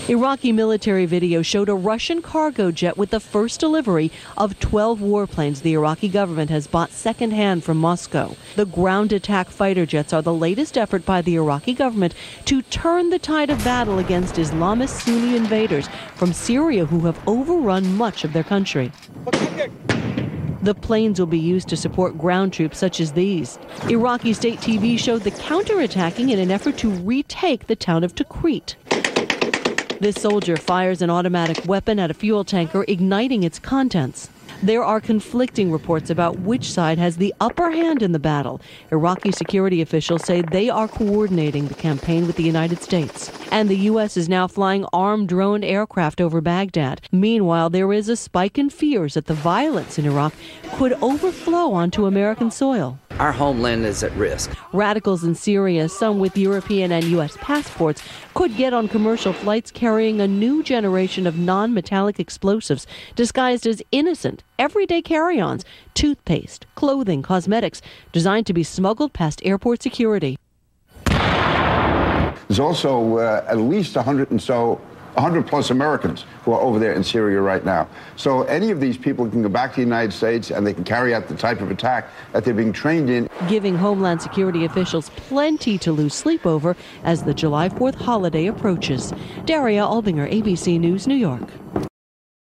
Iraqi military video showed a Russian cargo jet with the first delivery of 12 warplanes the Iraqi government has bought secondhand from Moscow. The ground attack fighter jets are the latest effort by the Iraqi government to turn the tide of battle against Islamist Sunni invaders from Syria who have overrun much of their country. The planes will be used to support ground troops such as these. Iraqi state TV showed the counterattacking in an effort to retake the town of Tikrit. This soldier fires an automatic weapon at a fuel tanker, igniting its contents. There are conflicting reports about which side has the upper hand in the battle. Iraqi security officials say they are coordinating the campaign with the United States. And the U.S. is now flying armed drone aircraft over Baghdad. Meanwhile, there is a spike in fears that the violence in Iraq could overflow onto American soil. Our homeland is at risk. Radicals in Syria, some with European and U.S. passports, could get on commercial flights carrying a new generation of non-metallic explosives disguised as innocent, everyday carry-ons, toothpaste, clothing, cosmetics, designed to be smuggled past airport security. There's also at least 100 plus Americans who are over there in Syria right now. So any of these people can go back to the United States and they can carry out the type of attack that they're being trained in. Giving Homeland Security officials plenty to lose sleep over as the July 4th holiday approaches. Daria Albinger, ABC News, New York.